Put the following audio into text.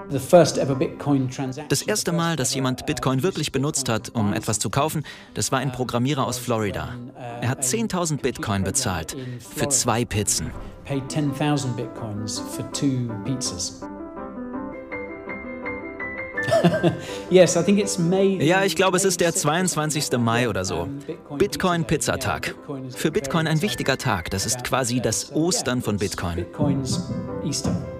Das erste Mal, dass jemand Bitcoin wirklich benutzt hat, um etwas zu kaufen, das war ein Programmierer aus Florida. Er hat 10.000 Bitcoin bezahlt für 2 Pizzen. Ja, ich glaube, es ist der 22. Mai oder so. Bitcoin-Pizzatag. Für Bitcoin ein wichtiger Tag. Das ist quasi das Ostern von Bitcoin.